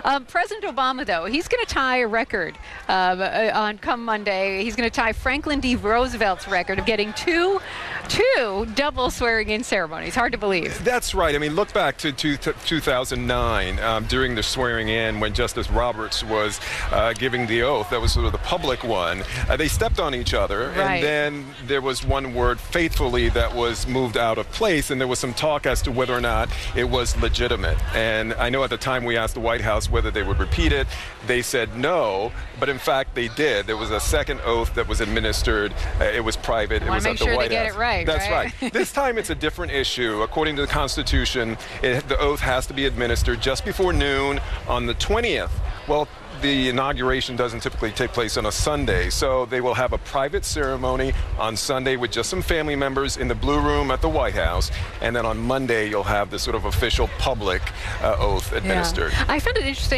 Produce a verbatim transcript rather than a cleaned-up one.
Um, President Obama, though, he's going to tie a record um, uh, on come Monday. He's going to tie Franklin D. Roosevelt's record of getting two, two double swearing-in ceremonies. Hard to believe. That's right. I mean, look back to two, two thousand nine um, during the swearing-in when Justice Roberts was uh, giving the oath. That was sort of the public one. Uh, they stepped on each other, Right. and then there was one word, faithfully, that was moved out of place, and there was some talk as to whether or not it was legitimate. And I know at the time we asked the White House whether they would repeat it. They said no, but in fact they did. There was a second oath that was administered. Uh, it was private. It was make at the sure White they get House. it right, That's right? right. This time it's a different issue. According to the Constitution, it, the oath has to be administered just before noon on the twentieth. Well, the inauguration doesn't typically take place on a Sunday, so they will have a private ceremony on Sunday with just some family members in the Blue Room at the White House, and then on Monday you'll have the sort of official public uh, oath administered. Yeah. I found it interesting.